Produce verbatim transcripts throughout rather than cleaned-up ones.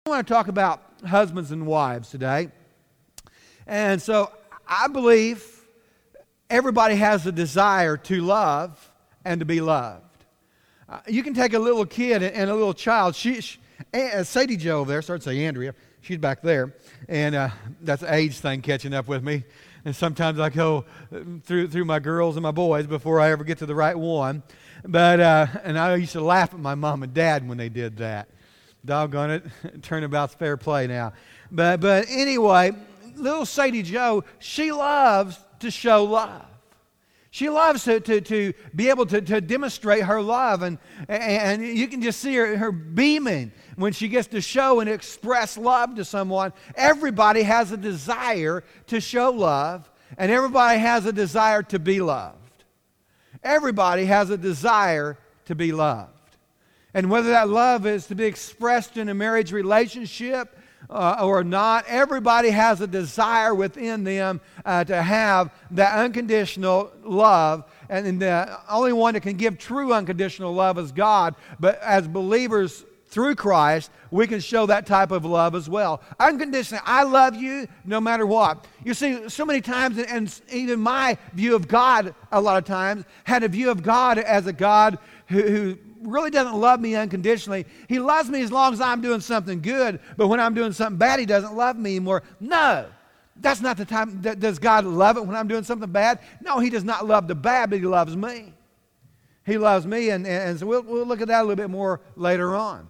I want to talk about husbands and wives today. And so I believe everybody has a desire to love and to be loved. Uh, you can take a little kid and a little child. She, she uh, Sadie Jo over there, sorry to say Andrea, she's back there. And uh, that's the age thing catching up with me. And sometimes I go through through my girls and my boys before I ever get to the right one. But uh, and I used to laugh at my mom and dad when they did that. Doggone it, turnabout's fair play now. But but anyway, little Sadie Jo, she loves to show love. She loves to, to, to be able to, to demonstrate her love. And, and you can just see her, her beaming when she gets to show and express love to someone. Everybody has a desire to show love, and everybody has a desire to be loved. Everybody has a desire to be loved. And whether that love is to be expressed in a marriage relationship uh, or not, everybody has a desire within them uh, to have that unconditional love. And, and the only one that can give true unconditional love is God. But as believers through Christ, we can show that type of love as well. Unconditionally, I love you no matter what. You see, so many times, and even my view of God a lot of times, had a view of God as a God who, who really doesn't love me unconditionally. He loves me as long as I'm doing something good, but when I'm doing something bad, He doesn't love me anymore. No, that's not the time. Does God love it when I'm doing something bad? No, He does not love the bad, but He loves me. He loves me, and, and so we'll, we'll look at that a little bit more later on.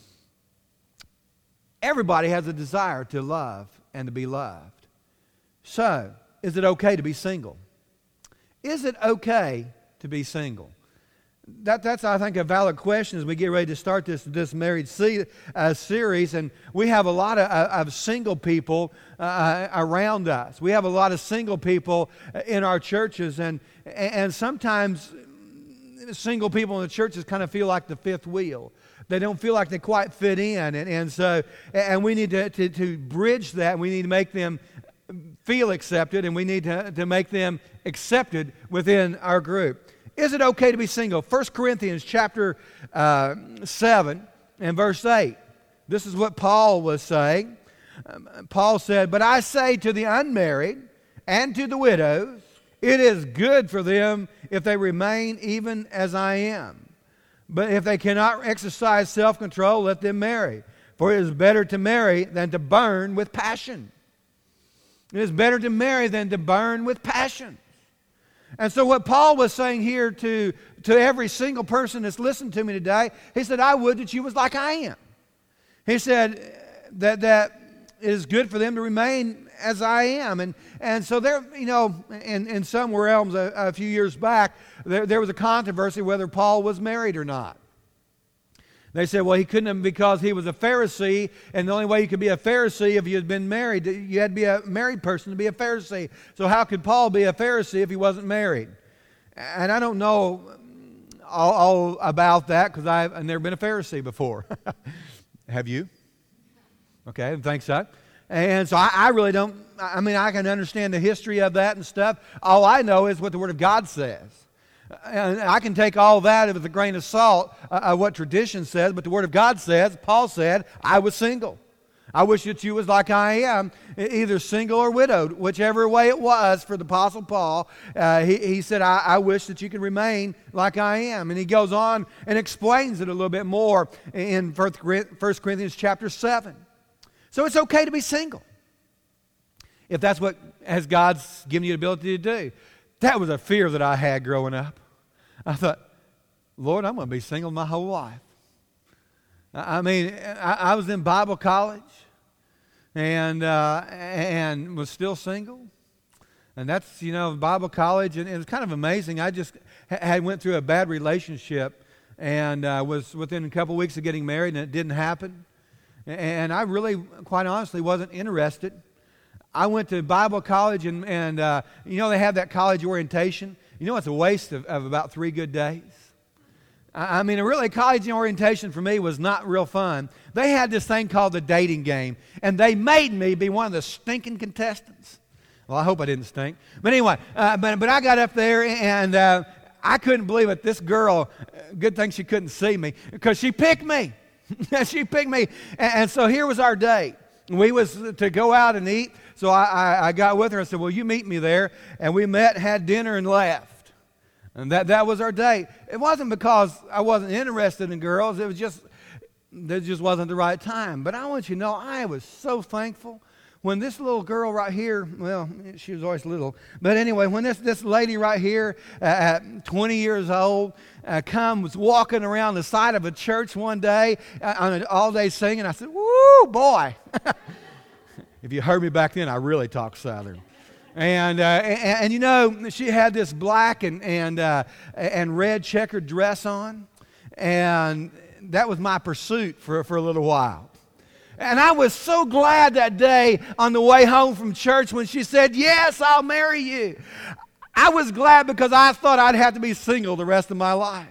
Everybody has a desire to love and to be loved. So, is it okay to be single? Is it okay to be single? That, that's, I think, a valid question as we get ready to start this, this marriage se- uh, series. And we have a lot of, uh, of single people uh, around us. We have a lot of single people in our churches. And, and sometimes single people in the churches kind of feel like the fifth wheel. They don't feel like they quite fit in. And, and so, and we need to, to, to bridge that. We need to make them feel accepted, and we need to, to make them accepted within our group. Is it okay to be single? First Corinthians chapter uh, seven and verse eight. This is what Paul was saying. Um, Paul said, "But I say to the unmarried and to the widows, it is good for them if they remain even as I am. But if they cannot exercise self-control, let them marry. For it is better to marry than to burn with passion." It is better to marry than to burn with passion. And so what Paul was saying here to, to every single person that's listened to me today, he said, I would that you was like I am. He said that that it is good for them to remain as I am. And and so there, you know, in, in some realms a, a few years back, there, there was a controversy whether Paul was married or not. They said, well, he couldn't have because he was a Pharisee, and the only way you could be a Pharisee if you had been married, you had to be a married person to be a Pharisee. So how could Paul be a Pharisee if he wasn't married? And I don't know all, all about that because I've never been a Pharisee before. Have you? Okay, I didn't think so. And so I, I really don't, I mean, I can understand the history of that and stuff. All I know is what the Word of God says. And I can take all that with a grain of salt, uh, what tradition says, but the Word of God says, Paul said, I was single. I wish that you was like I am, either single or widowed, whichever way it was for the Apostle Paul. Uh, he, he said, I, I wish that you could remain like I am. And he goes on and explains it a little bit more in First Corinthians chapter seven. So it's okay to be single, if that's what has God's given you the ability to do. That was a fear that I had growing up. I thought, Lord, I'm going to be single my whole life. I mean, I, I was in Bible college and uh, and was still single. And that's, you know, Bible college, and it was kind of amazing. I just had went through a bad relationship and uh, was within a couple weeks of getting married, and it didn't happen. And I really, quite honestly, wasn't interested. I went to Bible college, and, and uh, you know, they have that college orientation. You know, it's a waste of, of about three good days. I, I mean, really, college orientation for me was not real fun. They had this thing called the dating game, and they made me be one of the stinking contestants. Well, I hope I didn't stink. But anyway, uh, but, but I got up there, and uh, I couldn't believe it. This girl, good thing she couldn't see me, because she picked me. She picked me. And, and so here was our date. We was to go out and eat. So I, I, I got with her and said, well, you meet me there. And we met, had dinner, and left. And that, that was our date. It wasn't because I wasn't interested in girls. It was just, it just wasn't the right time. But I want you to know, I was so thankful when this little girl right here, well, she was always little, but anyway, when this, this lady right here, uh, at twenty years old, uh, comes walking around the side of a church one day uh, on an all-day singing, I said, woo, boy. If you heard me back then, I really talked Southern. And, uh, and, and you know, she had this black and, and, uh, and red checkered dress on, and that was my pursuit for, for a little while. And I was so glad that day on the way home from church when she said, yes, I'll marry you. I was glad because I thought I'd have to be single the rest of my life.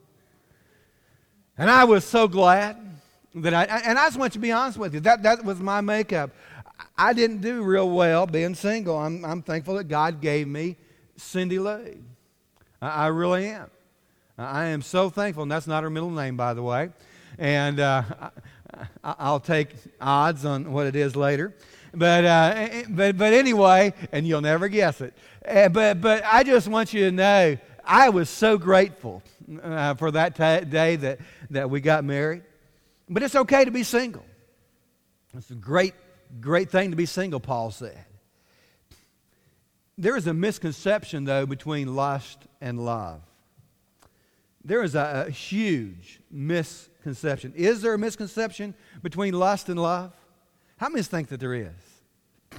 And I was so glad that I, and I just want you to be honest with you, that, that was my makeup. I didn't do real well being single. I'm, I'm thankful that God gave me Cindy Lee. I, I really am. I am so thankful, and that's not her middle name, by the way. And uh, I, I'll take odds on what it is later. But uh, but but anyway, and you'll never guess it. Uh, but but I just want you to know, I was so grateful uh, for that t- day that, that we got married. But it's okay to be single. It's a great, great thing to be single, Paul said. There is a misconception, though, between lust and love. There is a, a huge misconception. Is there a misconception between lust and love? How many think that there is?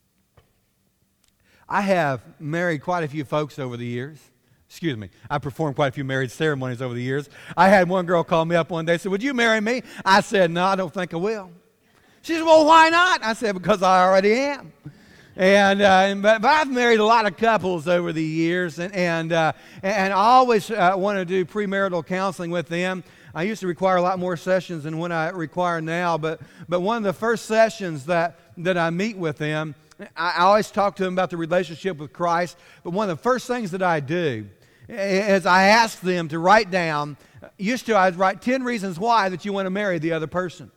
I have married quite a few folks over the years. Excuse me. I performed quite a few marriage ceremonies over the years. I had one girl call me up one day and said, would you marry me? I said, no, I don't think I will. She said, well, why not? I said, because I already am. And uh, but, but I've married a lot of couples over the years, and and uh, and I always uh, want to do premarital counseling with them. I used to require a lot more sessions than what I require now, but but one of the first sessions that that I meet with them, I, I always talk to them about the relationship with Christ. But one of the first things that I do is I ask them to write down. Used to, I'd write ten reasons why that you want to marry the other person.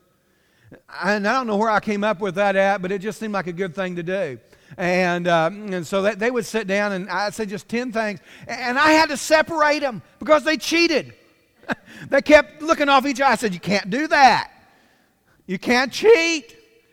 And I don't know where I came up with that at, but it just seemed like a good thing to do. And um, and so that they would sit down, and I'd say just ten things. And I had to separate them because they cheated. They kept looking off each other. I said, you can't do that. You can't cheat.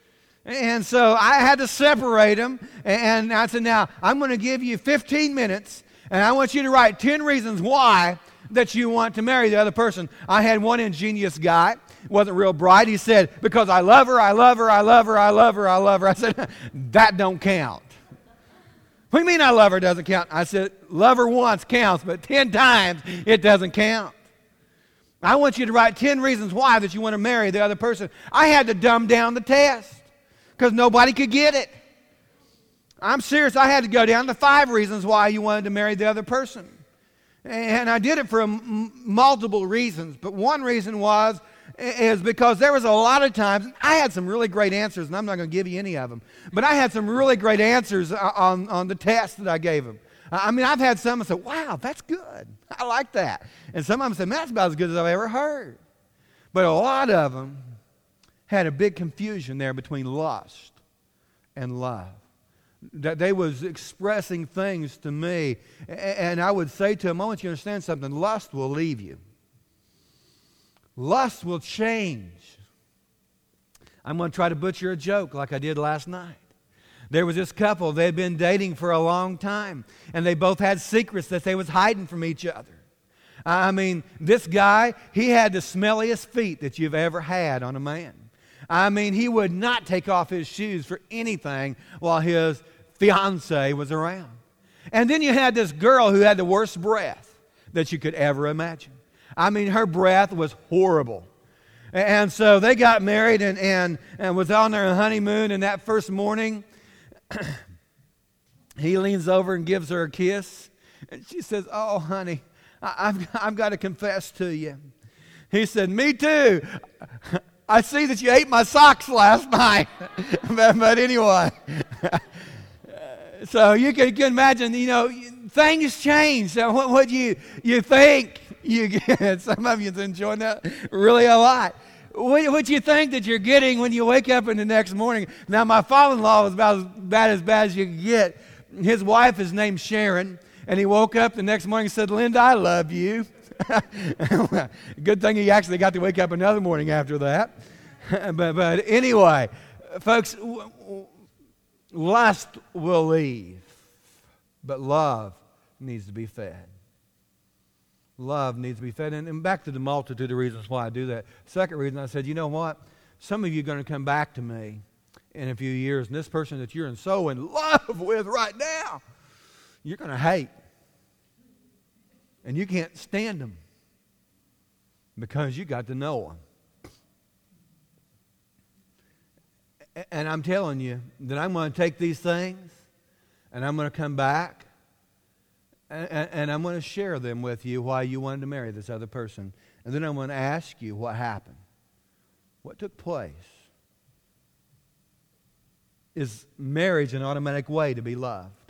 And so I had to separate them. And I said, now, I'm going to give you fifteen minutes, and I want you to write ten reasons why that you want to marry the other person. I had one ingenious guy. Wasn't real bright. He said, because I love her, I love her, I love her, I love her, I love her. I said, that don't count. What do you mean I love her doesn't count? I said, love her once counts, but ten times it doesn't count. I want you to write ten reasons why that you want to marry the other person. I had to dumb down the test because nobody could get it. I'm serious. I had to go down to five reasons why you wanted to marry the other person. And I did it for m- multiple reasons, but one reason was is because there was a lot of times, I had some really great answers, and I'm not going to give you any of them, but I had some really great answers on, on the test that I gave them. I mean, I've had some that said, wow, that's good. I like that. And some of them said, man, that's about as good as I've ever heard. But a lot of them had a big confusion there between lust and love. That they was expressing things to me, and I would say to them, I want you to understand something. Lust will leave you. Lust will change. I'm going to try to butcher a joke like I did last night. There was this couple. They had been dating for a long time, and they both had secrets that they was hiding from each other. I mean, this guy, he had the smelliest feet that you've ever had on a man. I mean, he would not take off his shoes for anything while his fiancée was around. And then you had this girl who had the worst breath that you could ever imagine. I mean, her breath was horrible. And so they got married and, and, and was on their honeymoon, and that first morning, he leans over and gives her a kiss. And she says, oh, honey, I, I've, I've got to confess to you. He said, me too. I see that you ate my socks last night. but, but anyway, so you can, you can imagine, you know, things change. So what, what you, you think you get, some of you are enjoying that really a lot. what, what you think that you're getting when you wake up in the next morning. Now, my father-in-law was about as bad as bad as you can get. His wife is named Sharon, and he woke up the next morning and said, Linda, I love you. Good thing he actually got to wake up another morning after that. but, but anyway, folks, lust will leave, but love needs to be fed. Love needs to be fed. And, and back to the multitude of reasons why I do that. Second reason, I said, you know what? Some of you are going to come back to me in a few years, and this person that you're so in love with right now, you're going to hate. And you can't stand them because you got to know them. And I'm telling you that I'm going to take these things and I'm going to come back and, and I'm going to share them with you why you wanted to marry this other person. And then I'm going to ask you what happened. What took place? Is marriage an automatic way to be loved?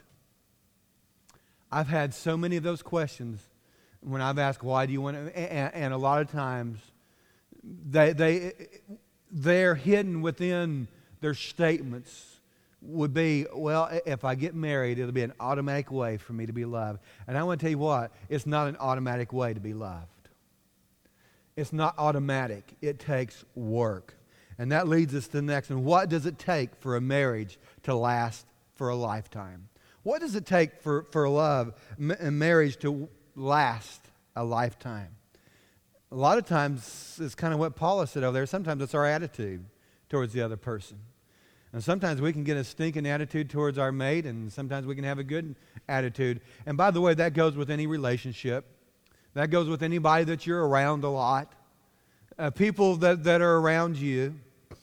I've had so many of those questions when I've asked, why do you want to, and, and a lot of times they, they, they're hidden within their statements would be, well, if I get married, it'll be an automatic way for me to be loved. And I want to tell you what, it's not an automatic way to be loved. It's not automatic. It takes work. And that leads us to the next one. What does it take for a marriage to last for a lifetime? What does it take for, for love and marriage to last a lifetime? A lot of times it's kind of what Paula said over there. Sometimes it's our attitude towards the other person. And sometimes we can get a stinking attitude towards our mate, and sometimes we can have a good attitude. And by the way, that goes with any relationship. That goes with anybody that you're around a lot. Uh, people that, that are around you.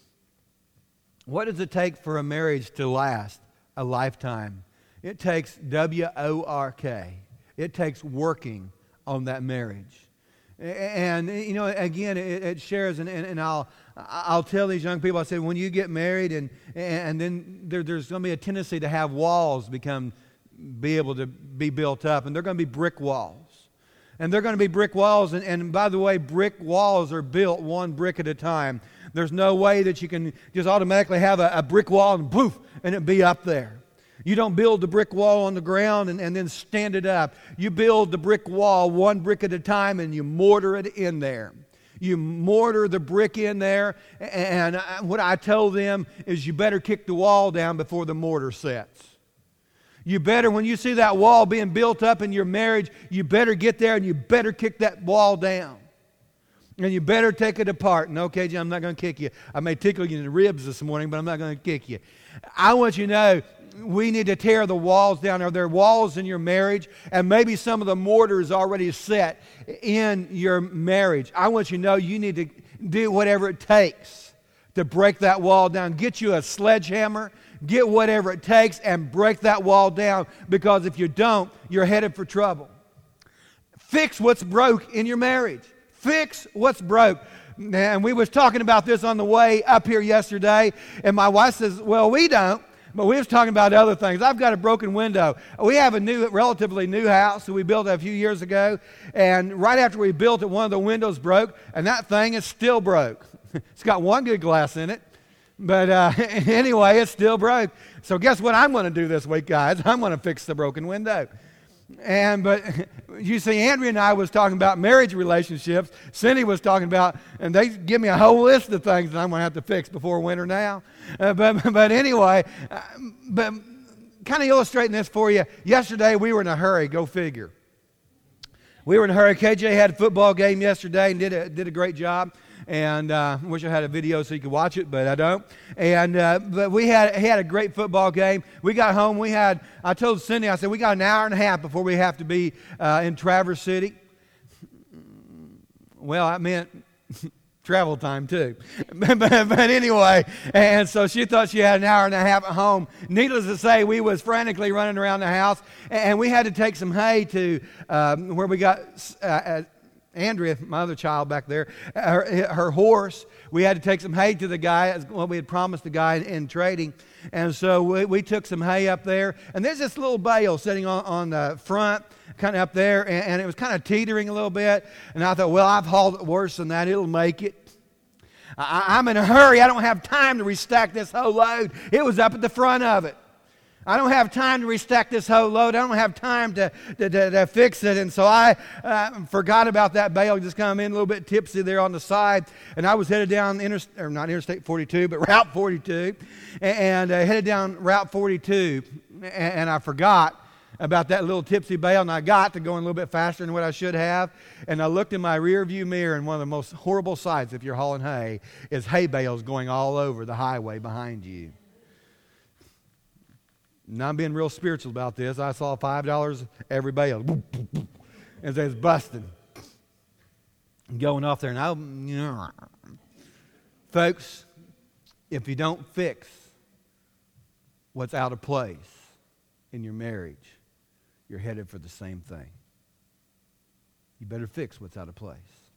What does it take for a marriage to last a lifetime? It takes W O R K. It takes working on that marriage. And, you know, again, it, it shares, and, and, and I'll I'll tell these young people, I said, when you get married, and and then there, there's going to be a tendency to have walls become, be able to be built up, and they're going to be brick walls. And they're going to be brick walls, and, and by the way, brick walls are built one brick at a time. There's no way that you can just automatically have a, a brick wall and poof, and it be up there. You don't build the brick wall on the ground and, and then stand it up. You build the brick wall one brick at a time and you mortar it in there. You mortar the brick in there, and what I told them is you better kick the wall down before the mortar sets. You better, when you see that wall being built up in your marriage, you better get there and you better kick that wall down. And you better take it apart. And okay, Jim, I'm not going to kick you. I may tickle you in the ribs this morning, but I'm not going to kick you. I want you to know, we need to tear the walls down. Are there walls in your marriage? And maybe some of the mortar is already set in your marriage. I want you to know you need to do whatever it takes to break that wall down. Get you a sledgehammer. Get whatever it takes and break that wall down, because if you don't, you're headed for trouble. Fix what's broke in your marriage. Fix what's broke. And we was talking about this on the way up here yesterday, and my wife says, well, we don't. But we was talking about other things. I've got a broken window. We have a new, relatively new house that we built a few years ago. And right after we built it, one of the windows broke. And that thing is still broke. It's got one good glass in it. But uh, anyway, it's still broke. So guess what I'm going to do this week, guys? I'm going to fix the broken window. And but you see, Andrea and I was talking about marriage relationships. Cindy was talking about, and they give me a whole list of things that I'm going to have to fix before winter now. Uh, but but anyway, uh, but kind of illustrating this for you. Yesterday we were in a hurry. Go figure. We were in a hurry. K J had a football game yesterday and did a did a great job. And I uh, wish I had a video so you could watch it, but I don't. And uh, but we had he had a great football game. We got home. We had I told Cindy, I said, we got an hour and a half before we have to be uh, in Traverse City. Well, I meant travel time too. but, but anyway, and so she thought she had an hour and a half at home. Needless to say, we was frantically running around the house, and we had to take some hay to um, where we got. Uh, Andrea, my other child back there, her, her horse, we had to take some hay to the guy, what we had promised the guy in, in trading. And so we, we took some hay up there. And there's this little bale sitting on, on the front, kind of up there, and, and it was kind of teetering a little bit. And I thought, well, I've hauled it worse than that. It'll make it. I, I'm in a hurry. I don't have time to restack this whole load. It was up at the front of it. I don't have time to restack this whole load. I don't have time to, to, to, to fix it. And so I uh, forgot about that bale. Just come in a little bit tipsy there on the side. And I was headed down, inter, or not Interstate forty-two, but Route forty-two. And, and uh, headed down Route forty-two. And, and I forgot about that little tipsy bale. And I got to going a little bit faster than what I should have. And I looked in my rear view mirror, and one of the most horrible sights, if you're hauling hay, is hay bales going all over the highway behind you. Now I'm being real spiritual about this. I saw five dollars every bale as they was busting, going off there. And I, you know, folks, if you don't fix what's out of place in your marriage, you're headed for the same thing. You better fix what's out of place.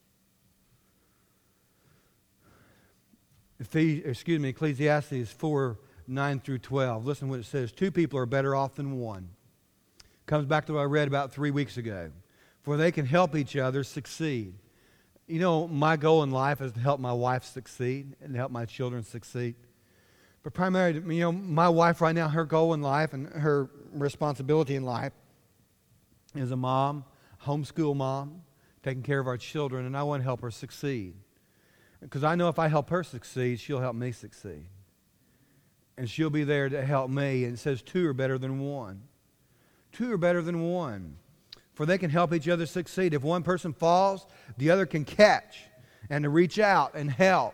Ephes- excuse me, Ecclesiastes four, nine through twelve. Listen to what it says. Two people are better off than one. Comes back to what I read about three weeks ago. For they can help each other succeed. You know, my goal in life is to help my wife succeed and to help my children succeed. But primarily, you know, my wife right now, her goal in life and her responsibility in life is a mom, homeschool mom, taking care of our children, and I want to help her succeed. Because I know if I help her succeed, she'll help me succeed. And she'll be there to help me. And it says two are better than one. Two are better than one. For they can help each other succeed. If one person falls, the other can catch and to reach out and help.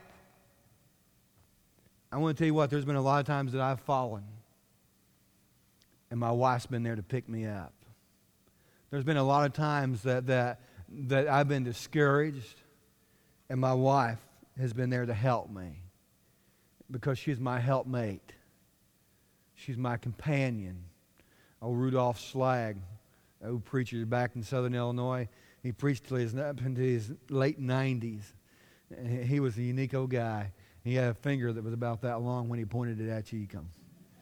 I want to tell you what, there's been a lot of times that I've fallen. And my wife's been there to pick me up. There's been a lot of times that, that, that I've been discouraged. And my wife has been there to help me. Because she's my helpmate. She's my companion. Old Rudolph Slag, old preacher back in Southern Illinois, he preached till his, up into his late nineties. He was a unique old guy. He had a finger that was about that long. When he pointed it at you, you come.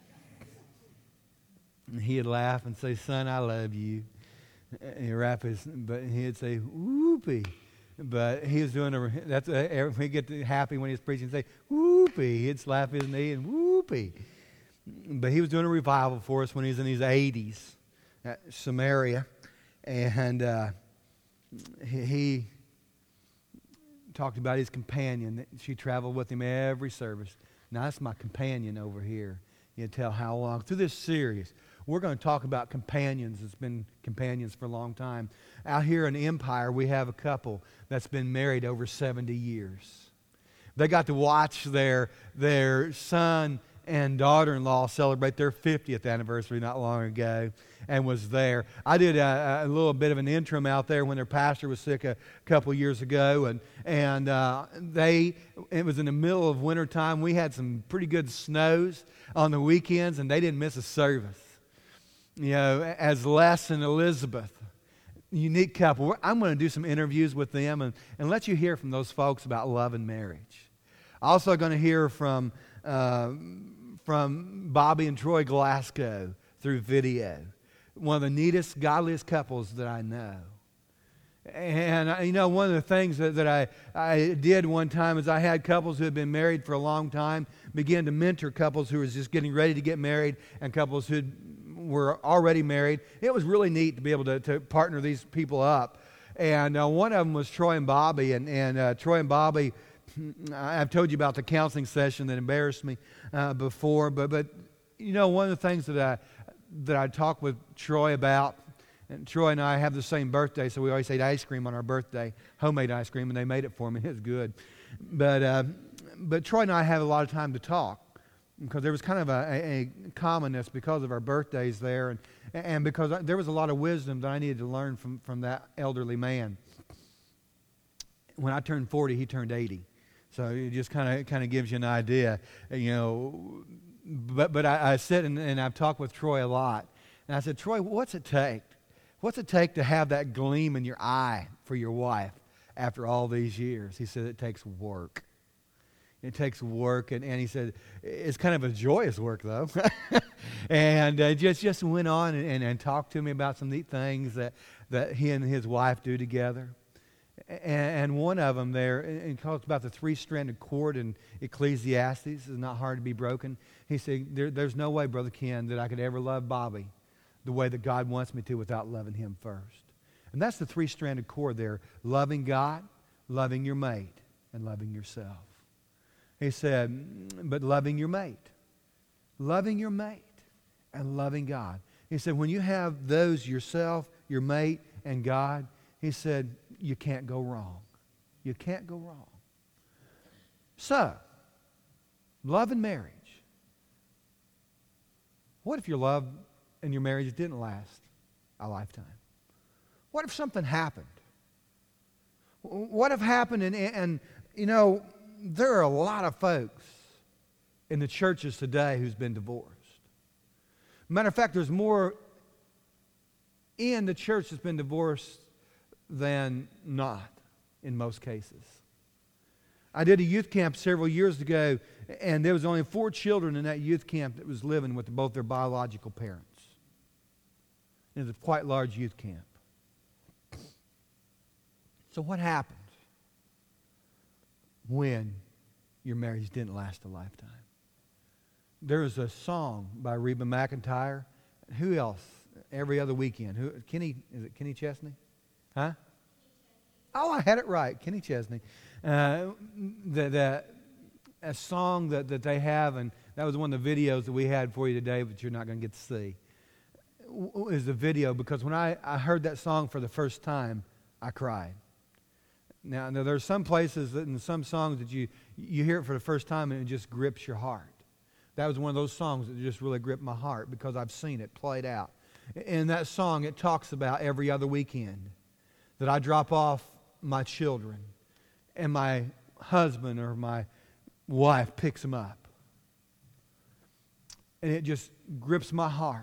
And he'd laugh and say, "Son, I love you." And he'd wrap his, but he'd say, "Whoopee." But he was doing a, that's a, we get happy when he's preaching and say, "Whoopee." He'd slap his knee and whoopee. But he was doing a revival for us when he was in his eighties at Samaria. And uh, he, he talked about his companion. She traveled with him every service. Now, that's my companion over here. You can tell how long. Through this series, we're going to talk about companions. It's been companions for a long time. Out here in Empire, we have a couple that's been married over seventy years. They got to watch their, their son and daughter-in-law celebrate their fiftieth anniversary not long ago and was there. I did a, a little bit of an interim out there when their pastor was sick a couple years ago, and, and uh, they, it was in the middle of wintertime. We had some pretty good snows on the weekends, and they didn't miss a service. You know, as Les and Elizabeth, unique couple. I'm going to do some interviews with them and, and let you hear from those folks about love and marriage. Also going to hear from uh, from Bobby and Troy Glasgow through video. One of the neatest, godliest couples that I know. And, you know, one of the things that, that I, I did one time is I had couples who had been married for a long time begin to mentor couples who were just getting ready to get married and couples who were already married. It was really neat to be able to, to partner these people up. And uh, one of them was Troy and Bobby. And, and uh, Troy and Bobby, I've told you about the counseling session that embarrassed me uh, before. But, but, you know, one of the things that I, that I talked with Troy about, and Troy and I have the same birthday, so we always ate ice cream on our birthday, homemade ice cream, and they made it for me. It was good. But, uh, but Troy and I have a lot of time to talk. Because there was kind of a, a, a commonness because of our birthdays there, and, and because I, there was a lot of wisdom that I needed to learn from, from that elderly man. When I turned forty, he turned eighty. So it just kind of kind of gives you an idea, you know. But but I, I sit and, and I've talked with Troy a lot. And I said, "Troy, what's it take? What's it take to have that gleam in your eye for your wife after all these years?" He said, "It takes work." It takes work, and, and he said, it's kind of a joyous work, though. and uh, just just went on and, and, and talked to me about some neat things that, that he and his wife do together. And, and one of them there, and it talks about the three-stranded cord in Ecclesiastes is not hard to be broken. He said, there, there's no way, Brother Ken, that I could ever love Bobby the way that God wants me to without loving him first. And that's the three-stranded cord there, loving God, loving your mate, and loving yourself. He said, but loving your mate, loving your mate, and loving God. He said, when you have those, yourself, your mate, and God, he said, you can't go wrong. You can't go wrong. So, love and marriage. What if your love and your marriage didn't last a lifetime? What if something happened? What if happened and, and you know, there are a lot of folks in the churches today who's been divorced. Matter of fact, there's more in the church that's been divorced than not in most cases. I did a youth camp several years ago, and there was only four children in that youth camp that was living with both their biological parents. It was a quite large youth camp. So what happened when your marriage didn't last a lifetime? There was a song by Reba McEntire. Who else? Every other weekend. Who? Kenny? Is it Kenny Chesney? Huh? Oh, I had it right. Kenny Chesney. Uh, the, the, a song that, that they have, and that was one of the videos that we had for you today, but you're not going to get to see, is the video, because when I, I heard that song for the first time, I cried. Now, now, there are some places that in some songs that you, you hear it for the first time and it just grips your heart. That was one of those songs that just really gripped my heart because I've seen it played out. In that song, it talks about every other weekend that I drop off my children and my husband or my wife picks them up. And it just grips my heart.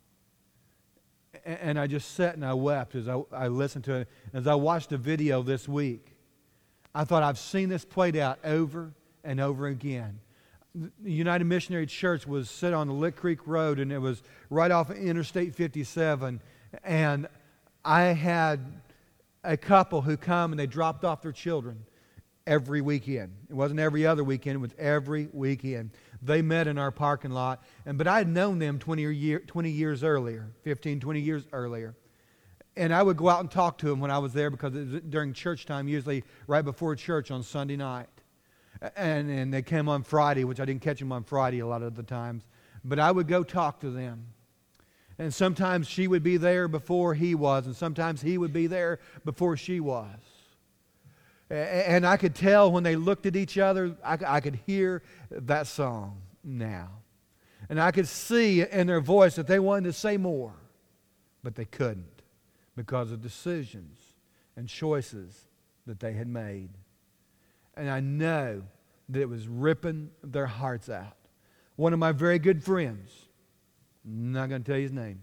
And I just sat and I wept as I, I listened to it. As I watched the video this week, I thought, I've seen this played out over and over again. The United Missionary Church was set on the Lick Creek Road, and it was right off of Interstate fifty-seven. And I had a couple who come and they dropped off their children every weekend. It wasn't every other weekend, it was every weekend. They met in our parking lot, and but I had known them twenty, or year, twenty years earlier, fifteen, twenty years earlier. And I would go out and talk to them when I was there because it was during church time, usually right before church on Sunday night. And, and they came on Friday, which I didn't catch them on Friday a lot of the times. But I would go talk to them. And sometimes she would be there before he was, and sometimes he would be there before she was. And I could tell when they looked at each other, I, I could hear that song now. And I could see in their voice that they wanted to say more, but they couldn't because of decisions and choices that they had made. And I know that it was ripping their hearts out. One of my very good friends, I'm not going to tell you his name,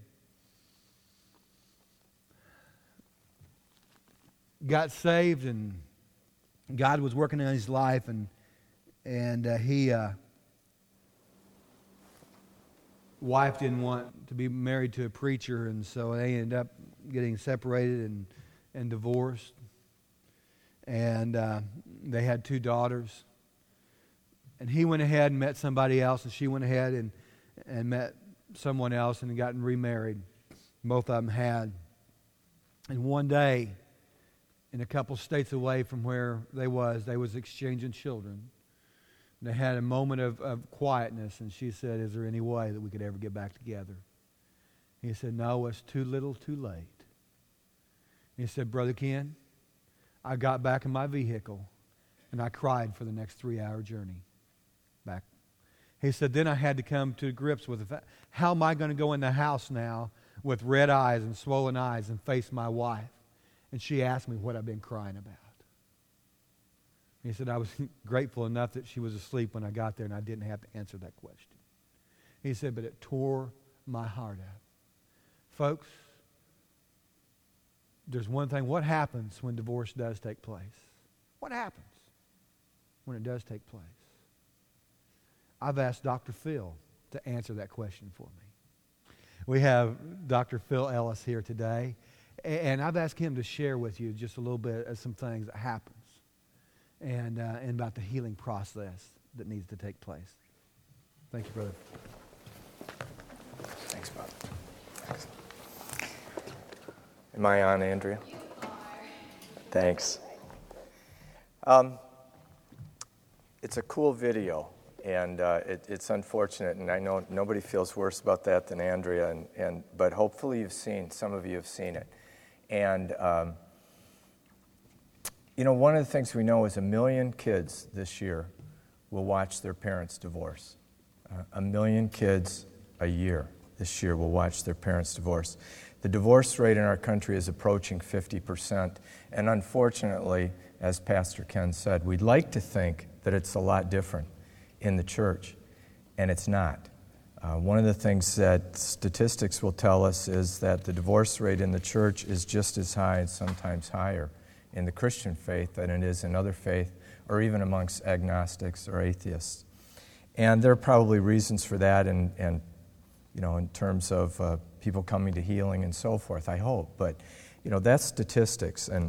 got saved, and God was working in his life, and and uh, he uh, wife didn't want to be married to a preacher, and so they ended up getting separated and and divorced. And uh, they had two daughters. And he went ahead and met somebody else, and she went ahead and, and met someone else and gotten remarried. Both of them had. And one day, in a couple states away from where they was, they was exchanging children. And they had a moment of, of quietness, and she said, is there any way that we could ever get back together? He said, no, it's too little too late. He said, Brother Ken, I got back in my vehicle, and I cried for the next three-hour journey back. He said, then I had to come to grips with the fact, how am I going to go in the house now with red eyes and swollen eyes and face my wife? And she asked me what I've been crying about. He said, I was grateful enough that she was asleep when I got there, and I didn't have to answer that question. He said, but it tore my heart out. Folks, there's one thing. What happens when divorce does take place? What happens when it does take place? I've asked Doctor Phil to answer that question for me. We have Doctor Phil Ellis here today, And I've asked him to share with you just a little bit of some things that happens and, uh, and about the healing process that needs to take place. Thank you, brother. Thanks, Bob. Thanks. Am I on, Andrea? You are. Thanks. Um, it's a cool video, and uh, it, it's unfortunate, and I know nobody feels worse about that than Andrea, and, and but hopefully you've seen, some of you have seen it. And, um, you know, one of the things we know is a million kids this year will watch their parents divorce. Uh, a million kids a year this year will watch their parents divorce. The divorce rate in our country is approaching fifty percent, and unfortunately, as Pastor Ken said, we'd like to think that it's a lot different in the church, and it's not. Uh, one of the things that statistics will tell us is that the divorce rate in the church is just as high and sometimes higher in the Christian faith than it is in other faith, or even amongst agnostics or atheists. And there are probably reasons for that, and, and you know, in terms of uh, people coming to healing and so forth, I hope. But, you know, that's statistics. And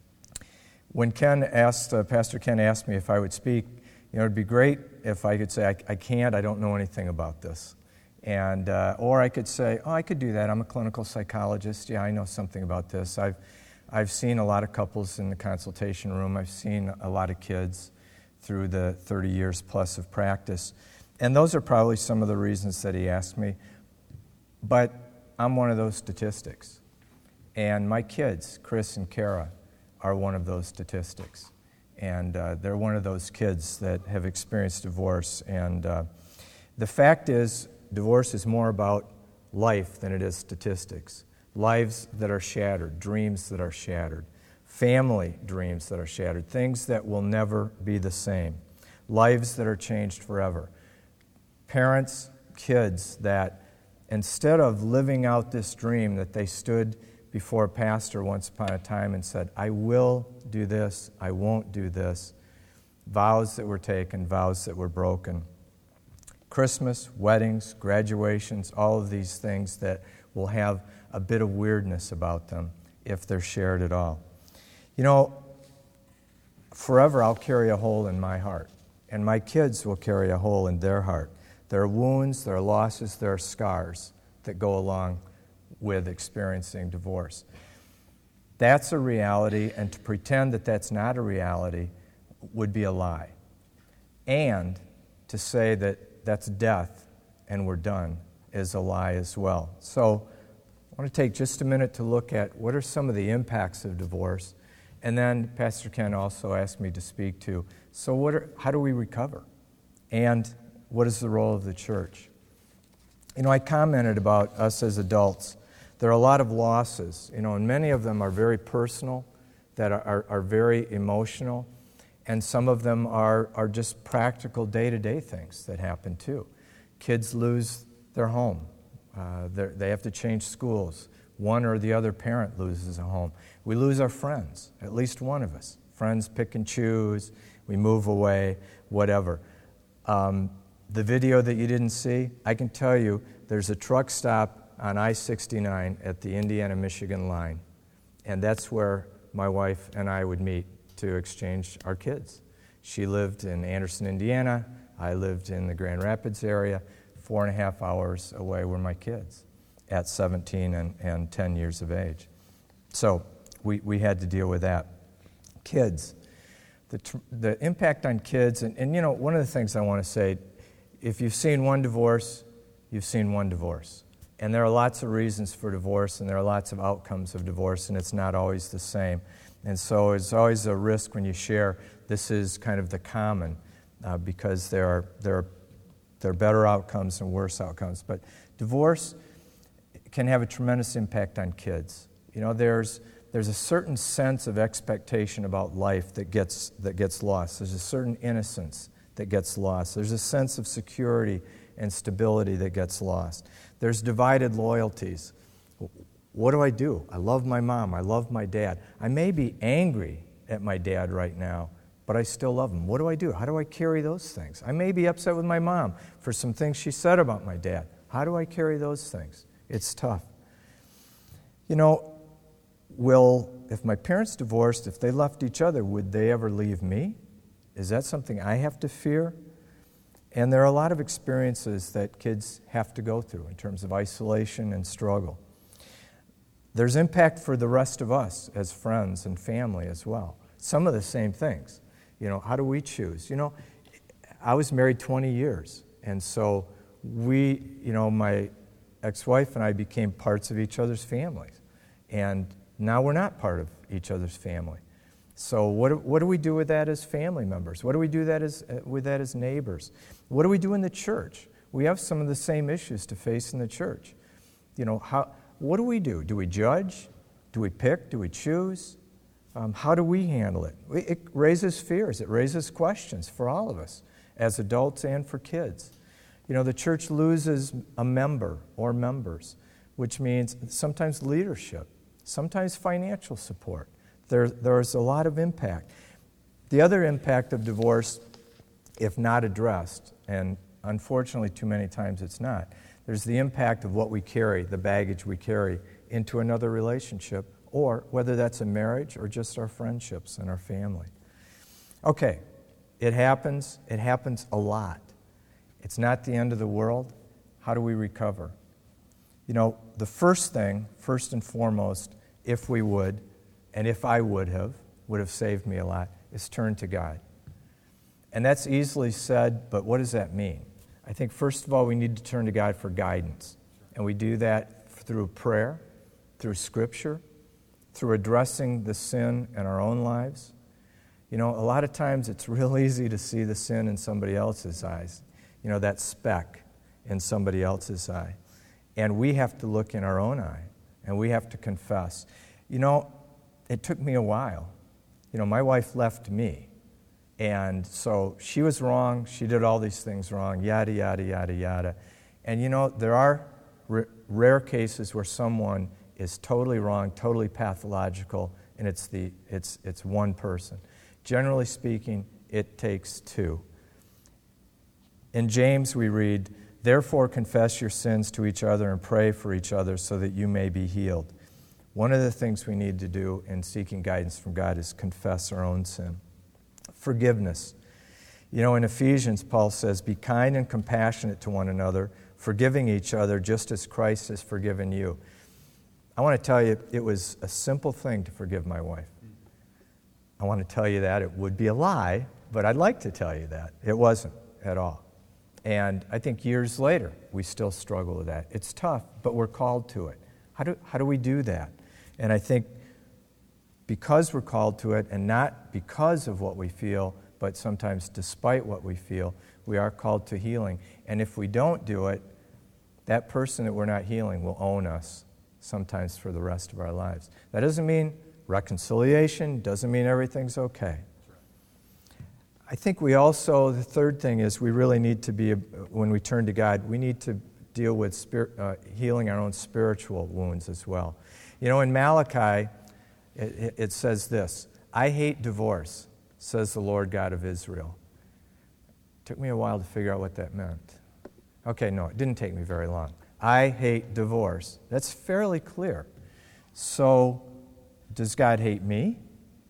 when Ken asked, uh, Pastor Ken asked me if I would speak, you know, it'd be great if I could say, I, I can't, I don't know anything about this. And, uh, or I could say, oh, I could do that. I'm a clinical psychologist. Yeah, I know something about this. I've, I've seen a lot of couples in the consultation room. I've seen a lot of kids through the thirty years plus of practice. And those are probably some of the reasons that he asked me. But I'm one of those statistics. And my kids, Chris and Kara, are one of those statistics. And uh, they're one of those kids that have experienced divorce. And uh, the fact is, divorce is more about life than it is statistics. Lives that are shattered, dreams that are shattered, family dreams that are shattered, things that will never be the same, lives that are changed forever. Parents, kids that instead of living out this dream that they stood before a pastor once upon a time and said, I will do this, I won't do this, vows that were taken, vows that were broken. Christmas, weddings, graduations, all of these things that will have a bit of weirdness about them if they're shared at all. You know, forever I'll carry a hole in my heart, and my kids will carry a hole in their heart. There are wounds, there are losses, there are scars that go along with experiencing divorce. That's a reality, and to pretend that that's not a reality would be a lie. And to say that that's death and we're done is a lie as well. So I want to take just a minute to look at what are some of the impacts of divorce. And then Pastor Ken also asked me to speak to, so what are, how do we recover? And what is the role of the church? You know, I commented about us as adults. There are a lot of losses, you know, and many of them are very personal, that are, are, are very emotional, and some of them are, are just practical day-to-day things that happen too. Kids lose their home. Uh, they have to change schools. One or the other parent loses a home. We lose our friends, at least one of us. Friends pick and choose. We move away, whatever. Um, the video that you didn't see, I can tell you there's a truck stop on I sixty-nine at the Indiana-Michigan line, and that's where my wife and I would meet to exchange our kids. She lived in Anderson, Indiana. I lived in the Grand Rapids area. Four and a half hours away were my kids at seventeen and, and ten years of age. So we, we had to deal with that. Kids, the, tr- the impact on kids, and, and you know, one of the things I want to say, if you've seen one divorce, you've seen one divorce. And there are lots of reasons for divorce, and there are lots of outcomes of divorce, and it's not always the same. And so it's always a risk when you share, this is kind of the common, uh, because there are, there are there are better outcomes and worse outcomes. But divorce can have a tremendous impact on kids. You know, there's there's a certain sense of expectation about life that gets that gets lost. There's a certain innocence that gets lost. There's a sense of security and stability that gets lost. There's divided loyalties. What do I do? I love my mom. I love my dad. I may be angry at my dad right now, but I still love him. What do I do? How do I carry those things? I may be upset with my mom for some things she said about my dad. How do I carry those things? It's tough. You know, will, if my parents divorced, if they left each other, would they ever leave me? Is that something I have to fear? And there are a lot of experiences that kids have to go through in terms of isolation and struggle. There's impact for the rest of us as friends and family as well. Some of the same things. You know, how do we choose? You know, I was married twenty years, and so we, you know, my ex-wife and I became parts of each other's families. And now we're not part of each other's family. So what do, what do we do with that as family members? What do we do that as, uh, with that as neighbors? What do we do in the church? We have some of the same issues to face in the church. You know, how, what do we do? Do we judge? Do we pick? Do we choose? Um, how do we handle it? It raises fears. It raises questions for all of us, as adults and for kids. You know, the church loses a member or members, which means sometimes leadership, sometimes financial support. There, there's a lot of impact. The other impact of divorce, if not addressed, and unfortunately too many times it's not, there's the impact of what we carry, the baggage we carry into another relationship, or whether that's a marriage or just our friendships and our family. Okay, it happens. It happens a lot. It's not the end of the world. How do we recover? You know, the first thing, first and foremost, if we would, and if I would have, would have saved me a lot, is turn to God. And that's easily said, but what does that mean? I think, first of all, we need to turn to God for guidance. And we do that through prayer, through Scripture, through addressing the sin in our own lives. You know, a lot of times it's real easy to see the sin in somebody else's eyes. You know, that speck in somebody else's eye. And we have to look in our own eye, and we have to confess. You know, it took me a while. You know, my wife left me, and so she was wrong, she did all these things wrong, yada, yada, yada, yada. And you know, there are r- rare cases where someone is totally wrong, totally pathological, and it's the it's it's one person. Generally speaking, it takes two. In James we read, "Therefore confess your sins to each other and pray for each other so that you may be healed." One of the things we need to do in seeking guidance from God is confess our own sin. Forgiveness. You know, in Ephesians, Paul says, "Be kind and compassionate to one another, forgiving each other just as Christ has forgiven you." I want to tell you, it was a simple thing to forgive my wife. I want to tell you that. It would be a lie, but I'd like to tell you that. It wasn't at all. And I think years later, we still struggle with that. It's tough, but we're called to it. How do, how do we do that? And I think because we're called to it, and not because of what we feel, but sometimes despite what we feel, we are called to healing. And if we don't do it, that person that we're not healing will own us sometimes for the rest of our lives. That doesn't mean reconciliation, doesn't mean everything's okay. I think we also, the third thing is we really need to be, when we turn to God, we need to deal with spirit, uh, healing our own spiritual wounds as well. You know, in Malachi, it, it says this, "I hate divorce, says the Lord God of Israel." It took me a while to figure out what that meant. Okay, no, it didn't take me very long. I hate divorce. That's fairly clear. So, does God hate me?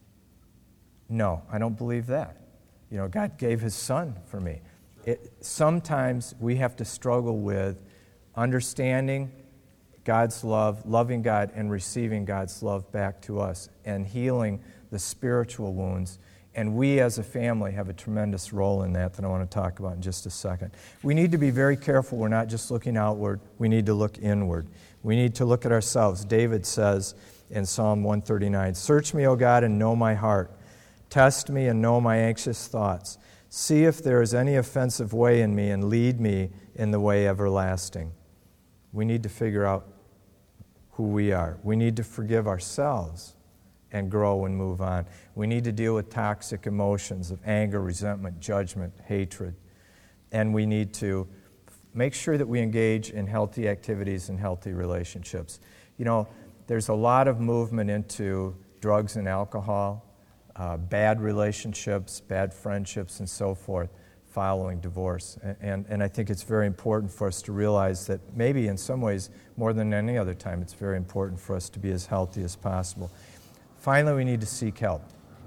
No, I don't believe that. You know, God gave His Son for me. It, sometimes we have to struggle with understanding God's love, loving God, and receiving God's love back to us, and healing the spiritual wounds. And we as a family have a tremendous role in that that I want to talk about in just a second. We need to be very careful. We're not just looking outward. We need to look inward. We need to look at ourselves. David says in Psalm one thirty-nine, "Search me, O God, and know my heart. Test me and know my anxious thoughts. See if there is any offensive way in me, and lead me in the way everlasting." We need to figure out who we are. We need to forgive ourselves and grow and move on. We need to deal with toxic emotions of anger, resentment, judgment, hatred. And we need to make sure that we engage in healthy activities and healthy relationships. You know, there's a lot of movement into drugs and alcohol, uh, bad relationships, bad friendships, and so forth. following divorce. And, and, and I think it's very important for us to realize that maybe in some ways, more than any other time, it's very important for us to be as healthy as possible. Finally, we need to seek help.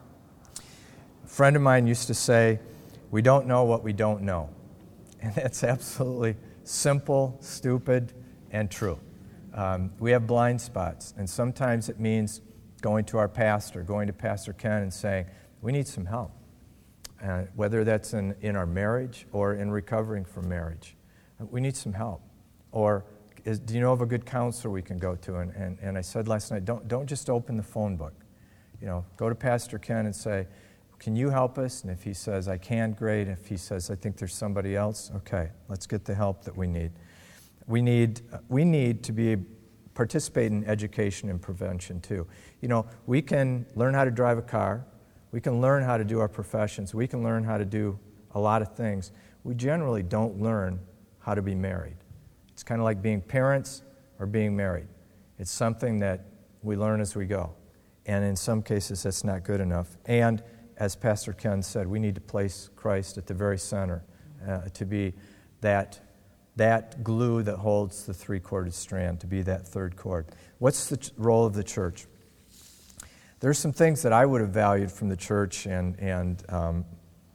A friend of mine used to say, we don't know what we don't know. And that's absolutely simple, stupid, and true. Um, we have blind spots, and sometimes it means going to our pastor, going to Pastor Ken and saying, we need some help. Uh, whether that's in, in our marriage or in recovering from marriage. We need some help. Or is, do you know of a good counselor we can go to? And, and, and I said last night, don't, don't just open the phone book. You know, go to Pastor Ken and say, can you help us? And if he says, I can, great. If he says, I think there's somebody else, okay, let's get the help that we need. We need, we need to be participate in education and prevention too. You know, we can learn how to drive a car. We can learn how to do our professions. We can learn how to do a lot of things. We generally don't learn how to be married. It's kind of like being parents or being married. It's something that we learn as we go. And in some cases, that's not good enough. And as Pastor Ken said, we need to place Christ at the very center uh, to be that, that glue that holds the three-corded strand, to be that third cord. What's the ch- role of the church? There's some things that I would have valued from the church, and, and um,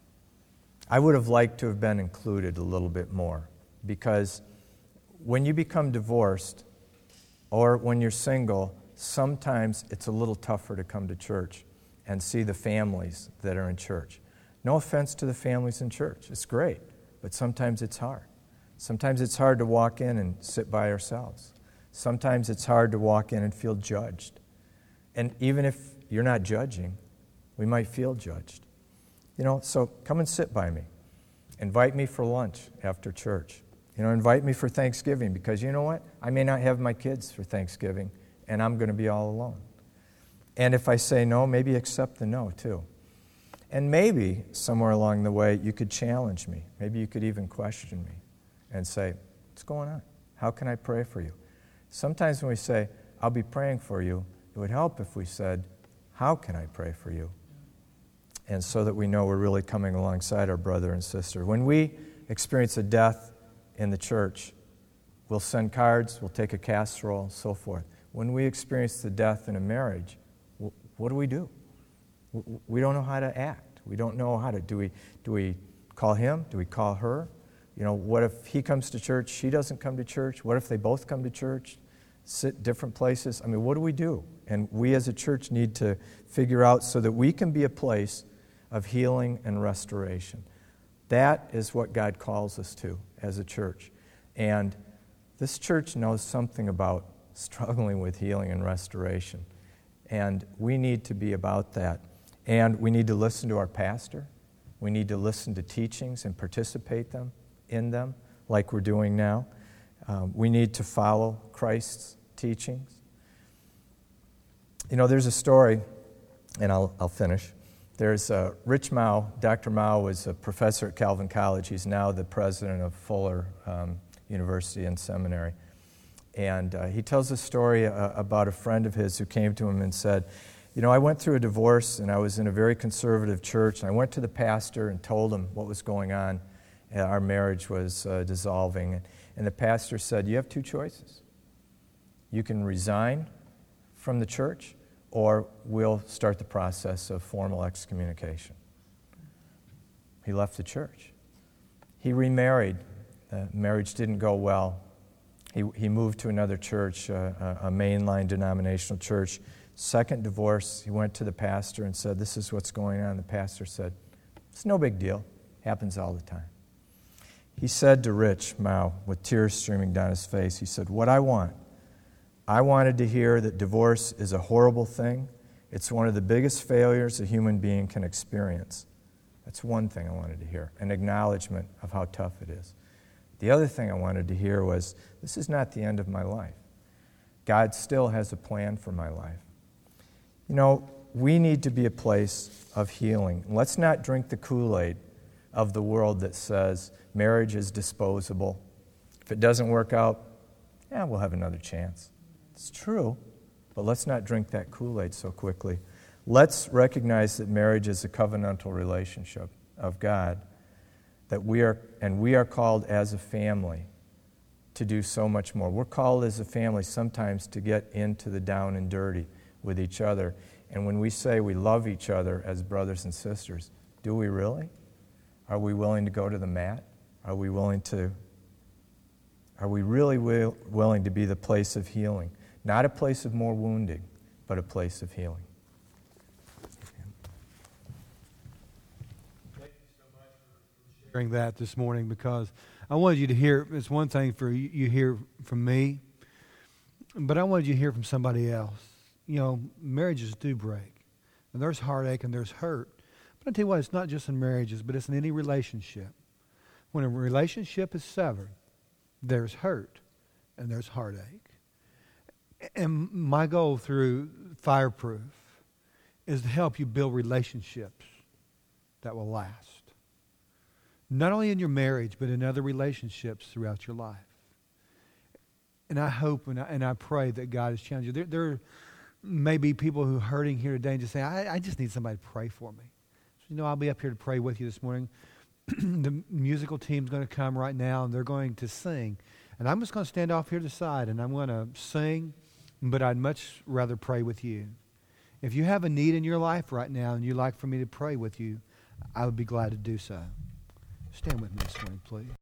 I would have liked to have been included a little bit more. Because when you become divorced, or when you're single, sometimes it's a little tougher to come to church and see the families that are in church. No offense to the families in church. It's great, but sometimes it's hard. Sometimes it's hard to walk in and sit by ourselves. Sometimes it's hard to walk in and feel judged. And even if you're not judging, we might feel judged. You know, so come and sit by me. Invite me for lunch after church. You know, invite me for Thanksgiving, because you know what? I may not have my kids for Thanksgiving, and I'm going to be all alone. And if I say no, maybe accept the no too. And maybe somewhere along the way you could challenge me. Maybe you could even question me and say, what's going on? How can I pray for you? Sometimes when we say, I'll be praying for you, it would help if we said, how can I pray for you? And so that we know we're really coming alongside our brother and sister. When we experience a death in the church, we'll send cards, we'll take a casserole, so forth. When we experience the death in a marriage, what do we do? We don't know how to act. We don't know how to, do we, do we call him? Do we call her? You know, what if he comes to church, she doesn't come to church? What if they both come to church, sit different places? I mean, what do we do? And we as a church need to figure out so that we can be a place of healing and restoration. That is what God calls us to as a church. And this church knows something about struggling with healing and restoration. And we need to be about that. And we need to listen to our pastor. We need to listen to teachings and participate them in them like we're doing now. Um, we need to follow Christ's teachings. You know, there's a story, and I'll, I'll finish. There's uh, Rich Mao. Doctor Mao was a professor at Calvin College. He's now the president of Fuller um, University and Seminary. And uh, he tells a story uh, about a friend of his who came to him and said, you know, I went through a divorce, and I was in a very conservative church, and I went to the pastor and told him what was going on. And our marriage was uh, dissolving. And, and the pastor said, you have two choices. You can resign from the church, or we'll start the process of formal excommunication. He left the church. He remarried. The marriage didn't go well. He, he moved to another church, uh, a, a mainline denominational church. Second divorce, he went to the pastor and said, this is what's going on. The pastor said, it's no big deal. Happens all the time. He said to Rich Mao, with tears streaming down his face, he said, what I want, I wanted to hear that divorce is a horrible thing. It's one of the biggest failures a human being can experience. That's one thing I wanted to hear, an acknowledgement of how tough it is. The other thing I wanted to hear was, this is not the end of my life. God still has a plan for my life. You know, we need to be a place of healing. Let's not drink the Kool-Aid of the world that says marriage is disposable. If it doesn't work out, yeah, we'll have another chance. It's true, but let's not drink that Kool-Aid so quickly. Let's recognize that marriage is a covenantal relationship of God, that we are, and we are called as a family to do so much more. We're called as a family sometimes to get into the down and dirty with each other. And when we say we love each other as brothers and sisters, do we really? Are we willing to go to the mat? Are we willing to, are we really will, willing to be the place of healing? Not a place of more wounding, but a place of healing. Thank you so much for sharing that this morning, because I wanted you to hear, it's one thing for you, you hear from me, but I wanted you to hear from somebody else. You know, marriages do break, and there's heartache and there's hurt. But I tell you what, it's not just in marriages, but it's in any relationship. When a relationship is severed, there's hurt and there's heartache. And my goal through Fireproof is to help you build relationships that will last. Not only in your marriage, but in other relationships throughout your life. And I hope and I, and I pray that God has challenged you. There, there may be people who are hurting here today and just say, I, I just need somebody to pray for me. So, you know, I'll be up here to pray with you this morning. The musical team's going to come right now, and they're going to sing. And I'm just going to stand off here to the side, and I'm going to sing, but I'd much rather pray with you. If you have a need in your life right now and you'd like for me to pray with you, I would be glad to do so. Stand with me this morning, please.